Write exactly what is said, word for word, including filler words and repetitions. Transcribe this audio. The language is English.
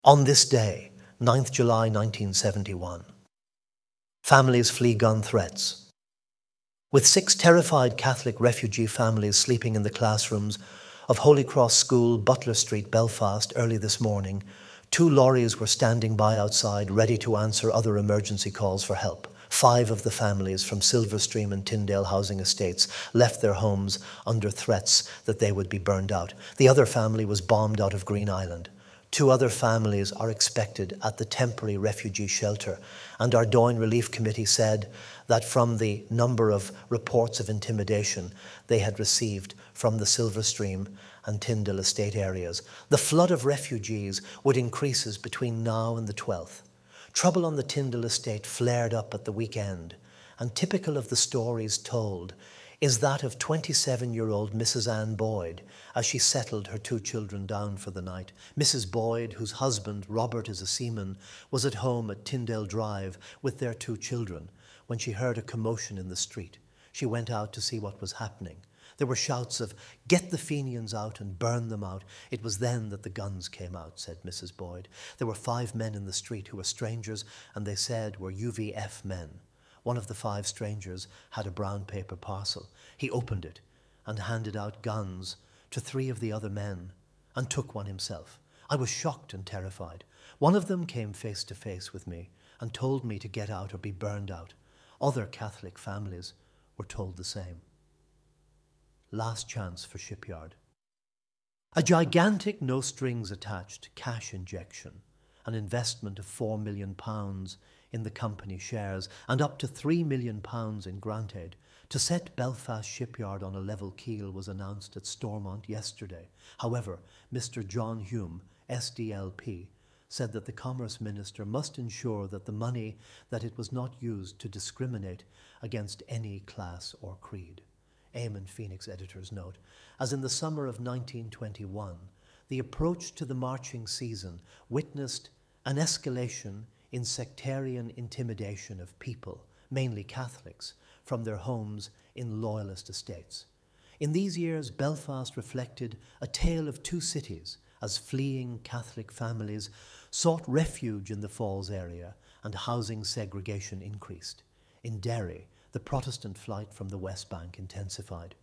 On this day, ninth July nineteen seventy-one, families flee gun threats. With six terrified Catholic refugee families sleeping in the classrooms of Holy Cross School, Butler Street, Belfast, early this morning, two lorries were standing by outside ready to answer other emergency calls for help. Five of the families from Silverstream and Tyndale housing estates left their homes under threats that they would be burned out. The other family was bombed out of Green Island. Two other families are expected at the temporary refugee shelter, and our Doyne Relief Committee said that from the number of reports of intimidation they had received from the Silverstream and Tyndale estate areas, the flood of refugees would increase between now and the twelfth. Trouble on the Tyndale estate flared up at the weekend, and typical of the stories told is that of twenty-seven-year-old Missus Ann Boyd as she settled her two children down for the night. Missus Boyd, whose husband, Robert, is a seaman, was at home at Tyndale Drive with their two children when she heard a commotion in the street. She went out to see what was happening. There were shouts of, "Get the Fenians out and burn them out." It was then that the guns came out, said Missus Boyd. There were five men in the street who were strangers and they said were U V F men. One of the five strangers had a brown paper parcel. He opened it and handed out guns to three of the other men and took one himself. I was shocked and terrified. One of them came face to face with me and told me to get out or be burned out. Other Catholic families were told the same. Last chance for Shipyard. A gigantic, no strings attached cash injection, an investment of four million pounds in the company shares and up to three million pounds in grant aid to set Belfast Shipyard on a level keel was announced at Stormont yesterday. However, Mister John Hume, S D L P, said that the Commerce Minister must ensure that the money that it was not used to discriminate against any class or creed. Eamon Phoenix editor's note, as in the summer of nineteen twenty-one, the approach to the marching season witnessed an escalation in sectarian intimidation of people, mainly Catholics, from their homes in loyalist estates. In these years, Belfast reflected a tale of two cities as fleeing Catholic families sought refuge in the Falls area and housing segregation increased. In Derry, the Protestant flight from the West Bank intensified.